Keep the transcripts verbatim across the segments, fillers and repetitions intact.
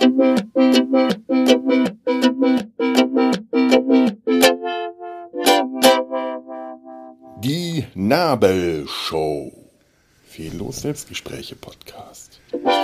Die Nabelshow. Fehllos Selbstgespräche-Podcast.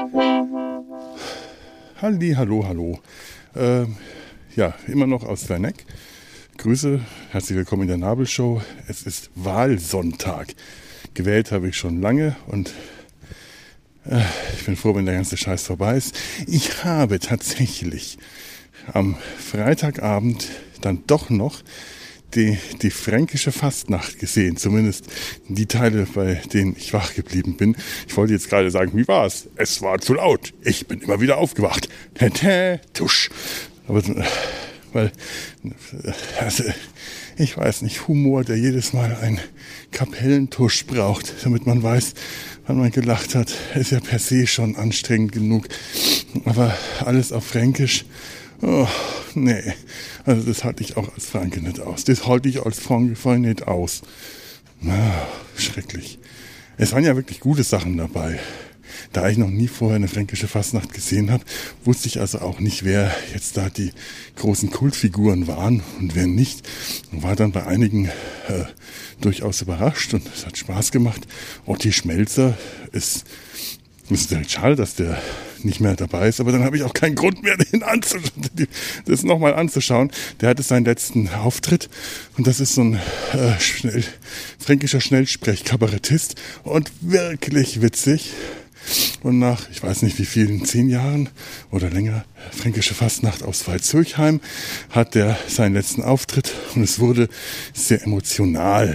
Halli, hallo, hallo. Äh, ja, immer noch aus Werneck. Grüße, herzlich willkommen in der Nabelshow. Es ist Wahlsonntag. Gewählt habe ich schon lange und äh, ich bin froh, wenn der ganze Scheiß vorbei ist. Ich habe tatsächlich am Freitagabend dann doch noch die, die fränkische Fastnacht gesehen. Zumindest die Teile, bei denen ich wach geblieben bin. Ich wollte jetzt gerade sagen, wie war es? Es war zu laut. Ich bin immer wieder aufgewacht. Tusch. Aber weil, also, ich weiß nicht, Humor, der jedes Mal einen Kapellentusch braucht, damit man weiß, wann man gelacht hat, ist ja per se schon anstrengend genug. Aber alles auf Fränkisch, oh, nee, also das halte ich auch als Franke nicht aus. Das halte ich als Franke voll nicht aus. Oh, schrecklich. Es waren ja wirklich gute Sachen dabei. Da ich noch nie vorher eine fränkische Fastnacht gesehen habe, wusste ich also auch nicht, wer jetzt da die großen Kultfiguren waren und wer nicht. Und war dann bei einigen äh, durchaus überrascht und es hat Spaß gemacht. Otti Schmelzer ist, ist direkt schade, dass der nicht mehr dabei ist, aber dann habe ich auch keinen Grund mehr, den anzuschauen, das nochmal anzuschauen. Der hatte seinen letzten Auftritt und das ist so ein äh, schnell, fränkischer Schnellsprech-Kabarettist und wirklich witzig. Und nach, ich weiß nicht wie vielen, zehn Jahren oder länger, fränkische Fastnacht aus Veitshöchheim, hat er seinen letzten Auftritt und es wurde sehr emotional.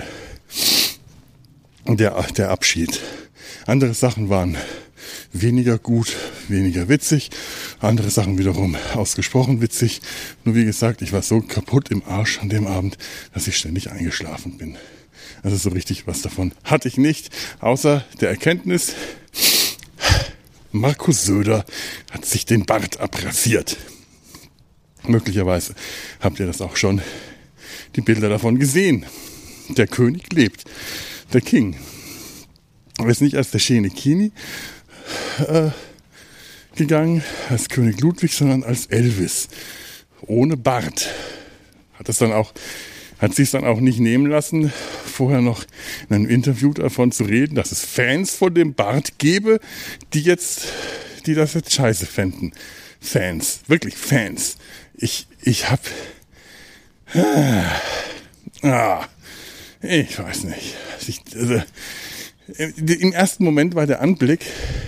Der, der Abschied. Andere Sachen waren weniger gut, weniger witzig. Andere Sachen wiederum ausgesprochen witzig. Nur wie gesagt, ich war so kaputt im Arsch an dem Abend, dass ich ständig eingeschlafen bin. Also so richtig was davon hatte ich nicht, außer der Erkenntnis, Markus Söder hat sich den Bart abrasiert. Möglicherweise habt ihr das auch schon, die Bilder davon gesehen. Der König lebt, der King. Er ist nicht als der Schöne Kini äh, gegangen, als König Ludwig, sondern als Elvis. Ohne Bart. Hat es dann auch Hat sich dann auch nicht nehmen lassen, vorher noch in einem Interview davon zu reden, dass es Fans von dem Bart gäbe, die jetzt, die das jetzt scheiße fänden. Fans, wirklich Fans. Ich, ich hab, ah, ich weiß nicht. Ich, also, im ersten Moment war der Anblick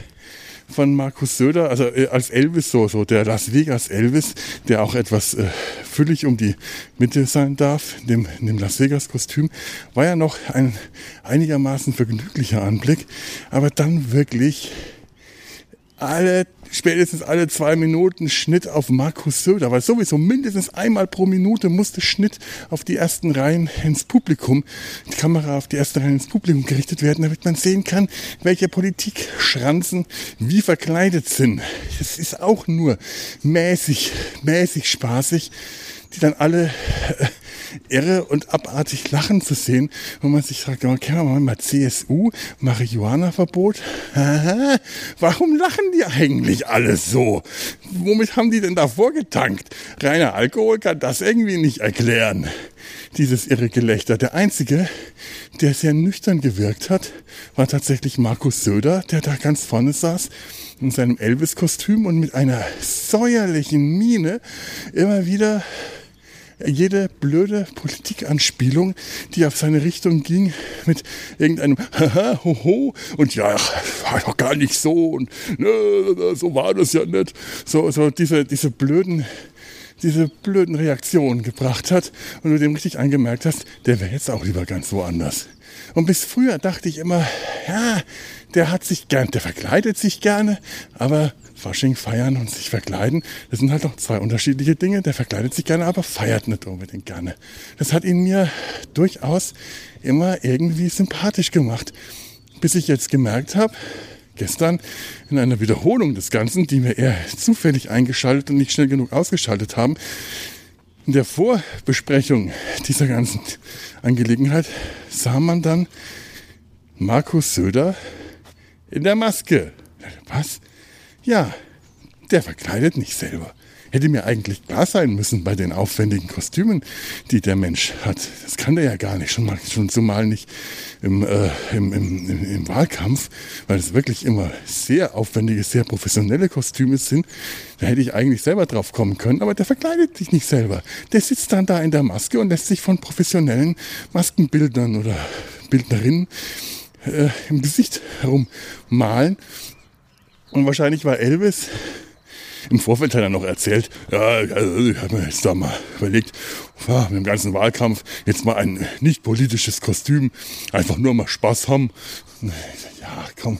von Markus Söder, also äh, als Elvis, so, so der Las Vegas Elvis, der auch etwas äh, füllig um die Mitte sein darf, in dem, in dem Las Vegas Kostüm, war ja noch ein einigermaßen vergnüglicher Anblick, aber dann wirklich alle, spätestens alle zwei Minuten Schnitt auf Markus Söder, weil sowieso mindestens einmal pro Minute musste Schnitt auf die ersten Reihen ins Publikum, die Kamera auf die ersten Reihen ins Publikum gerichtet werden, damit man sehen kann, welche Politikschranzen wie verkleidet sind. Das ist auch nur mäßig, mäßig spaßig, die dann alle äh, irre und abartig lachen zu sehen, wo man sich fragt, okay, machen wir mal C S U, Marihuana-Verbot. Aha, warum lachen die eigentlich alle so? Womit haben die denn da vorgetankt? Reiner Alkohol kann das irgendwie nicht erklären, dieses irre Gelächter. Der Einzige, der sehr nüchtern gewirkt hat, war tatsächlich Markus Söder, der da ganz vorne saß, in seinem Elvis-Kostüm und mit einer säuerlichen Miene immer wieder jede blöde Politikanspielung, die auf seine Richtung ging, mit irgendeinem Haha, hoho und ja, war doch gar nicht so und ne, so war das ja nicht. So, so diese, diese blöden, diese blöden Reaktionen gebracht hat und du dem richtig angemerkt hast, der wäre jetzt auch lieber ganz woanders. Und bis früher dachte ich immer, ja, der hat sich gern, der verkleidet sich gerne, aber Fasching feiern und sich verkleiden, das sind halt noch zwei unterschiedliche Dinge. Der verkleidet sich gerne, aber feiert nicht unbedingt gerne. Das hat ihn mir durchaus immer irgendwie sympathisch gemacht, bis ich jetzt gemerkt habe, gestern in einer Wiederholung des Ganzen, die wir eher zufällig eingeschaltet und nicht schnell genug ausgeschaltet haben, in der Vorbesprechung dieser ganzen Angelegenheit sah man dann Markus Söder in der Maske. Was? Ja, der verkleidet nicht selber. Hätte mir eigentlich klar sein müssen bei den aufwendigen Kostümen, die der Mensch hat. Das kann der ja gar nicht, schon, mal, schon zumal nicht im, äh, im, im, im, im Wahlkampf, weil es wirklich immer sehr aufwendige, sehr professionelle Kostüme sind. Da hätte ich eigentlich selber drauf kommen können, aber der verkleidet sich nicht selber. Der sitzt dann da in der Maske und lässt sich von professionellen Maskenbildnern oder Bildnerinnen äh, im Gesicht herummalen. Und wahrscheinlich war Elvis... Im Vorfeld hat er noch erzählt, ja, also ich habe mir jetzt da mal überlegt, ja, mit dem ganzen Wahlkampf jetzt mal ein nicht politisches Kostüm, einfach nur mal Spaß haben. Ja, komm,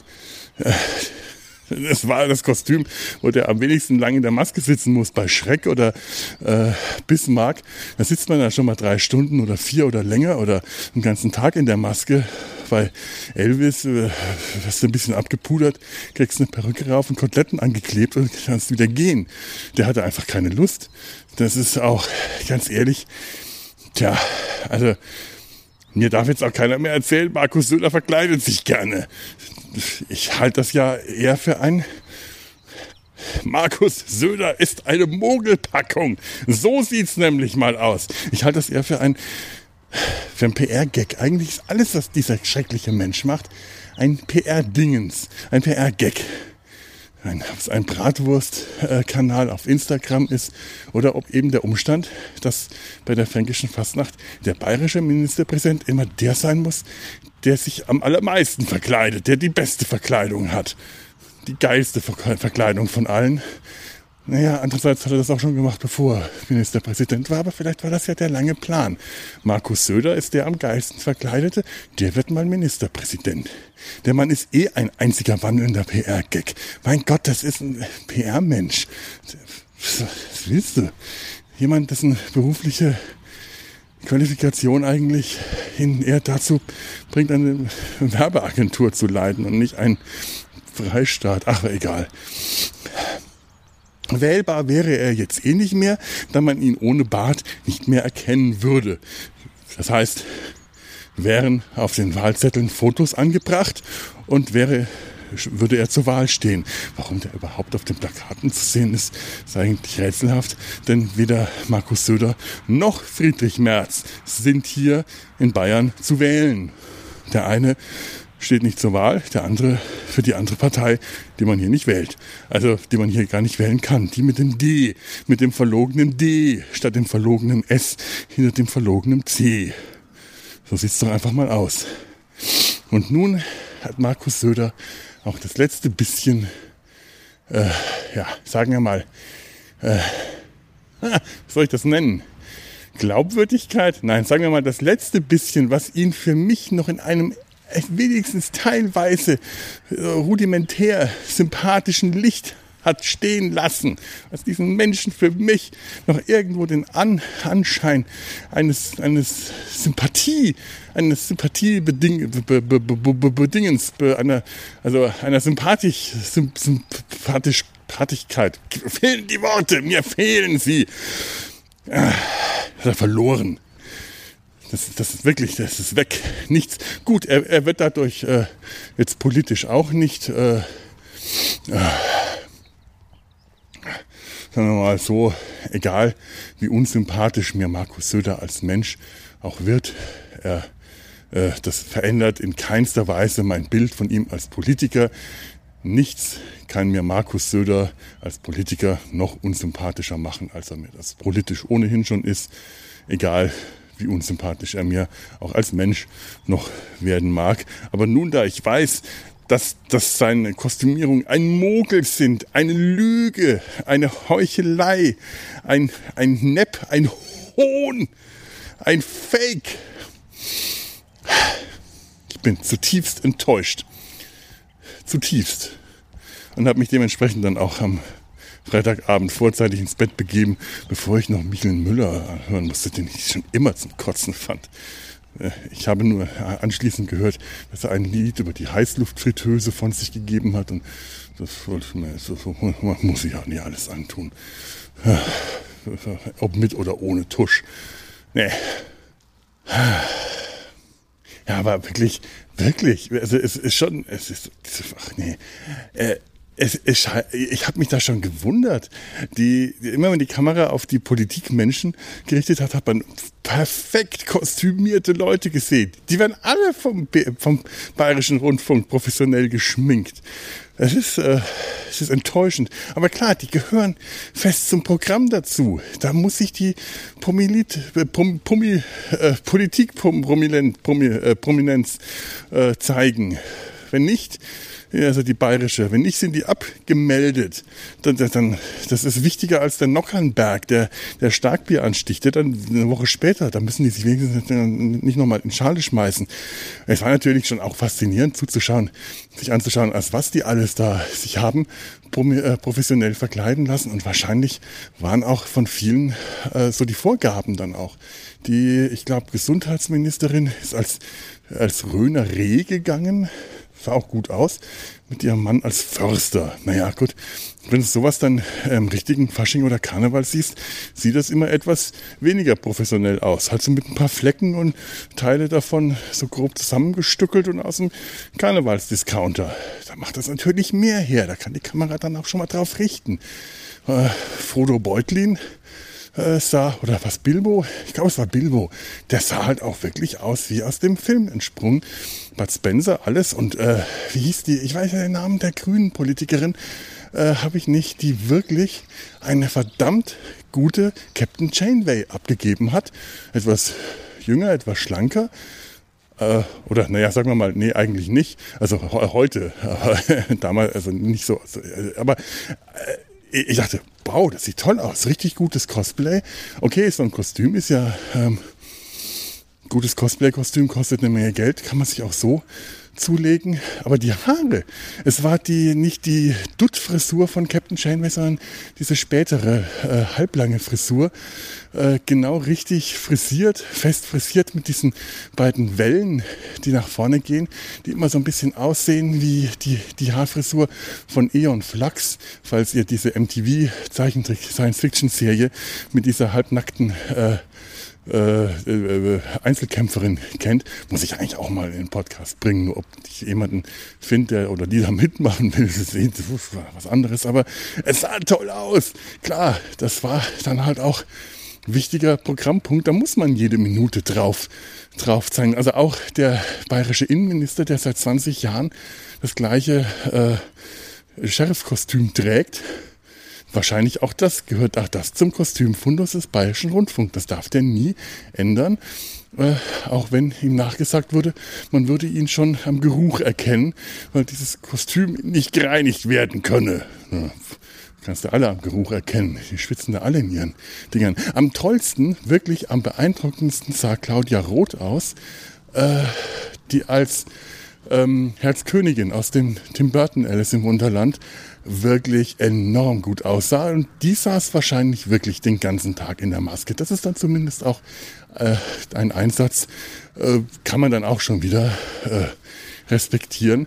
das war das Kostüm, wo der am wenigsten lang in der Maske sitzen muss, bei Schreck oder äh, Bismarck. Da sitzt man da schon mal drei Stunden oder vier oder länger oder den ganzen Tag in der Maske. Bei Elvis, äh, hast du ein bisschen abgepudert, kriegst eine Perücke rauf und Koteletten angeklebt und kannst wieder gehen. Der hatte einfach keine Lust. Das ist auch, ganz ehrlich, tja, also mir darf jetzt auch keiner mehr erzählen, Markus Söder verkleidet sich gerne. Ich halte das ja eher für ein... Markus Söder ist eine Mogelpackung. So sieht's nämlich mal aus. Ich halte das eher für ein... Für ein P R-Gag. Eigentlich ist alles, was dieser schreckliche Mensch macht, ein P R-Dingens, ein P R-Gag. Ob es ein Bratwurst-Kanal auf Instagram ist oder ob eben der Umstand, dass bei der fränkischen Fastnacht der bayerische Ministerpräsident immer der sein muss, der sich am allermeisten verkleidet, der die beste Verkleidung hat. Die geilste Verkleidung von allen. Naja, andererseits hat er das auch schon gemacht, bevor er Ministerpräsident war, aber vielleicht war das ja der lange Plan. Markus Söder ist der am geilsten Verkleidete, der wird mal Ministerpräsident. Der Mann ist eh ein einziger wandelnder P R-Gag. Mein Gott, das ist ein P R-Mensch. Was willst du? Jemand, dessen berufliche Qualifikation eigentlich ihn eher dazu bringt, eine Werbeagentur zu leiten und nicht ein Freistaat. Ach, egal. Wählbar wäre er jetzt eh nicht mehr, da man ihn ohne Bart nicht mehr erkennen würde. Das heißt, wären auf den Wahlzetteln Fotos angebracht und wäre, würde er zur Wahl stehen. Warum der überhaupt auf den Plakaten zu sehen ist, ist eigentlich rätselhaft, denn weder Markus Söder noch Friedrich Merz sind hier in Bayern zu wählen. Der eine steht nicht zur Wahl, der andere für die andere Partei, die man hier nicht wählt. Also, die man hier gar nicht wählen kann. Die mit dem D, mit dem verlogenen D, statt dem verlogenen S, hinter dem verlogenen C. So sieht's doch einfach mal aus. Und nun hat Markus Söder auch das letzte bisschen, äh, ja, sagen wir mal, äh, was soll ich das nennen? Glaubwürdigkeit? Nein, sagen wir mal, das letzte bisschen, was ihn für mich noch in einem wenigstens teilweise äh, rudimentär sympathischen Licht hat stehen lassen, was diesen Menschen für mich noch irgendwo den An- Anschein eines, eines Sympathie, eines Sympathiebedingens, be, be, be, be, Bedingens, be, einer, also einer Sympathisch, Symp, Sympathisch, Sympathigkeit. Fehlen die Worte, mir fehlen sie. Ah, hat er verloren. Das, das ist wirklich, das ist weg. Nichts. Gut, er, er wird dadurch äh, jetzt politisch auch nicht, äh, äh, sagen wir mal so, egal wie unsympathisch mir Markus Söder als Mensch auch wird, er, äh, das verändert in keinster Weise mein Bild von ihm als Politiker. Nichts kann mir Markus Söder als Politiker noch unsympathischer machen, als er mir das politisch ohnehin schon ist. Egal wie unsympathisch er mir auch als Mensch noch werden mag. Aber nun, da ich weiß, dass, dass seine Kostümierungen ein Mogel sind, eine Lüge, eine Heuchelei, ein, ein Nepp, ein Hohn, ein Fake. Ich bin zutiefst enttäuscht. Zutiefst. Und habe mich dementsprechend dann auch am Freitagabend vorzeitig ins Bett begeben, bevor ich noch Michael Müller hören musste, den ich schon immer zum Kotzen fand. Ich habe nur anschließend gehört, dass er ein Lied über die Heißluftfritteuse von sich gegeben hat und das muss ich auch nicht alles antun. Ob mit oder ohne Tusch. Nee. Ja, aber wirklich, wirklich, also es ist schon, es ist, ach nee, äh, Es, es, ich habe mich da schon gewundert. Die, immer wenn die Kamera auf die Politikmenschen gerichtet hat, hat man perfekt kostümierte Leute gesehen. Die werden alle vom, vom Bayerischen Rundfunk professionell geschminkt. Es ist, äh, es ist enttäuschend. Aber klar, die gehören fest zum Programm dazu. Da muss sich die Promilit, äh, Prom, Promi, äh, Politik Prominenz, Promi, äh, Prominenz äh, zeigen. Wenn nicht, also die bayerische, wenn nicht, sind die abgemeldet. Dann, dann, das ist wichtiger als der Nockernberg, der, der Starkbier ansticht. Der dann eine Woche später, da müssen die sich wenigstens nicht nochmal in Schale schmeißen. Es war natürlich schon auch faszinierend zuzuschauen, sich anzuschauen, als was die alles da sich haben professionell verkleiden lassen. Und wahrscheinlich waren auch von vielen äh, so die Vorgaben dann auch. Die, ich glaube, Gesundheitsministerin ist als, als Röner Reh gegangen. Sah auch gut aus, mit ihrem Mann als Förster. Naja, gut, wenn du sowas dann im richtigen Fasching oder Karneval siehst, sieht das immer etwas weniger professionell aus. Halt so mit ein paar Flecken und Teile davon so grob zusammengestückelt und aus dem Karnevalsdiscounter. Da macht das natürlich mehr her. Da kann die Kamera dann auch schon mal drauf richten. Äh, Frodo Beutlin äh, sah, oder was, Bilbo? Ich glaube, es war Bilbo. Der sah halt auch wirklich aus wie aus dem Film entsprungen. Bud Spencer, alles. Und äh, wie hieß die, ich weiß ja den Namen der grünen Politikerin, äh, habe ich nicht, die wirklich eine verdammt gute Captain Janeway abgegeben hat. Etwas jünger, etwas schlanker. Äh, oder, naja, sagen wir mal, nee, eigentlich nicht. Also heute, aber damals, also nicht so. Aber äh, ich dachte, wow, das sieht toll aus. Richtig gutes Cosplay. Okay, so ein Kostüm ist ja... Ähm, Gutes Cosplay-Kostüm kostet eine Menge Geld, kann man sich auch so zulegen. Aber die Haare, es war die nicht die Dutt-Frisur von Captain Janeway, sondern diese spätere äh, halblange Frisur. Äh, genau richtig frisiert, fest frisiert mit diesen beiden Wellen, die nach vorne gehen, die immer so ein bisschen aussehen wie die, die Haarfrisur von Aeon Flux, falls ihr diese M T V-Zeichentrick-Science-Fiction-Serie mit dieser halbnackten äh, Äh, äh, Einzelkämpferin kennt, muss ich eigentlich auch mal in den Podcast bringen. Nur ob ich jemanden finde, der oder die da mitmachen will, das ist was anderes. Aber es sah toll aus. Klar, das war dann halt auch ein wichtiger Programmpunkt. Da muss man jede Minute drauf, drauf zeigen. Also auch der bayerische Innenminister, der seit zwanzig Jahren das gleiche äh, Sheriff-Kostüm trägt. Wahrscheinlich auch das, gehört auch das zum Kostümfundus des Bayerischen Rundfunks. Das darf der nie ändern, äh, auch wenn ihm nachgesagt wurde, man würde ihn schon am Geruch erkennen, weil dieses Kostüm nicht gereinigt werden könne. Ja, kannst du alle am Geruch erkennen. Die schwitzen da alle in ihren Dingern. Am tollsten, wirklich am beeindruckendsten sah Claudia Roth aus, äh, die als ähm, Herzkönigin aus dem Tim Burton Alice im Wunderland wirklich enorm gut aussah. Und die saß wahrscheinlich wirklich den ganzen Tag in der Maske. Das ist dann zumindest auch äh, ein Einsatz, äh, kann man dann auch schon wieder äh, respektieren.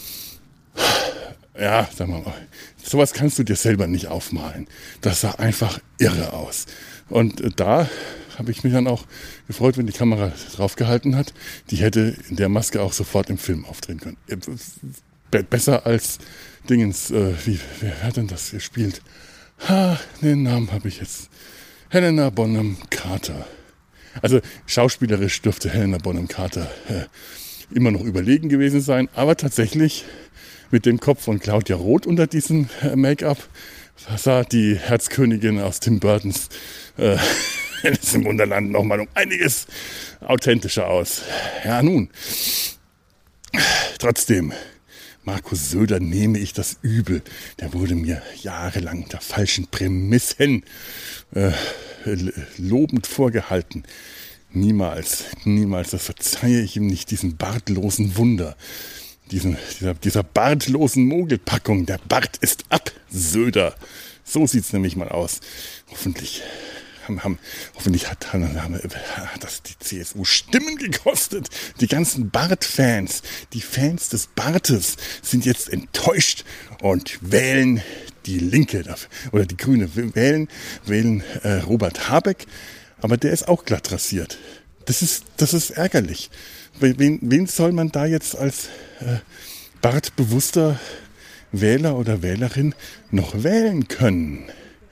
Ja, sagen wir mal, sowas kannst du dir selber nicht aufmalen. Das sah einfach irre aus. Und äh, da habe ich mich dann auch gefreut, wenn die Kamera drauf gehalten hat. Die hätte in der Maske auch sofort im Film auftreten können. Be- besser als Dingens, äh, wie, wer hat denn das gespielt? Ha, den Namen habe ich jetzt. Helena Bonham Carter. Also schauspielerisch dürfte Helena Bonham Carter äh, immer noch überlegen gewesen sein, aber tatsächlich mit dem Kopf von Claudia Roth unter diesem äh, Make-up sah die Herzkönigin aus Tim Burtons äh, Alice im Wunderland nochmal um einiges authentischer aus. Ja, nun. Trotzdem, Markus Söder nehme ich das übel. Der wurde mir jahrelang unter falschen Prämissen äh, lobend vorgehalten. Niemals, niemals, das verzeihe ich ihm nicht, diesen bartlosen Wunder. Diesen, dieser, dieser bartlosen Mogelpackung. Der Bart ist ab, Söder. So sieht's nämlich mal aus. Hoffentlich haben, haben, hoffentlich hat, haben, hat das die C S U Stimmen gekostet. Die ganzen Bart-Fans, die Fans des Bartes sind jetzt enttäuscht und wählen die Linke oder die Grüne. Wählen, wählen äh, Robert Habeck, aber der ist auch glatt rasiert. Das ist, das ist ärgerlich. Wen, wen soll man da jetzt als äh, bartbewusster Wähler oder Wählerin noch wählen können.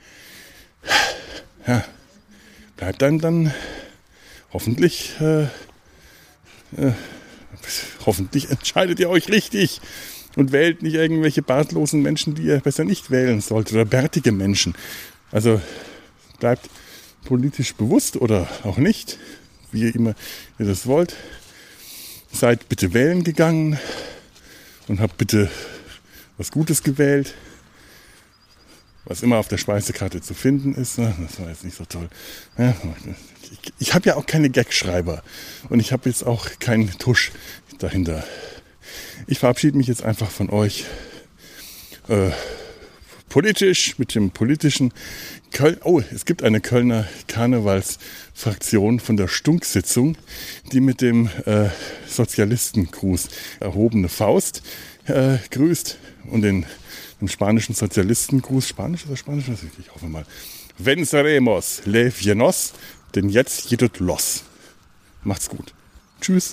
Ja, bleibt dann dann hoffentlich, äh, äh, hoffentlich entscheidet ihr euch richtig und wählt nicht irgendwelche bartlosen Menschen, die ihr besser nicht wählen solltet, oder bärtige Menschen. Also bleibt politisch bewusst oder auch nicht, wie ihr immer ihr das wollt. Seid bitte wählen gegangen und habt bitte was Gutes gewählt, was immer auf der Speisekarte zu finden ist. Das war jetzt nicht so toll. Ja, ich ich habe ja auch keine Gagschreiber und ich habe jetzt auch keinen Tusch dahinter. Ich verabschiede mich jetzt einfach von euch äh, politisch mit dem politischen Köln. Oh, es gibt eine Kölner Karnevalsfraktion von der Stunksitzung, die mit dem äh, Sozialistengruß erhobene Faust äh, grüßt und den, den spanischen Sozialistengruß, Spanisch oder Spanisch? Ich hoffe mal. Venceremos le llenos, denn jetzt geht los. Macht's gut. Tschüss.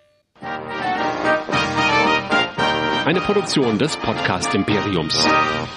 Eine Produktion des Podcast Imperiums.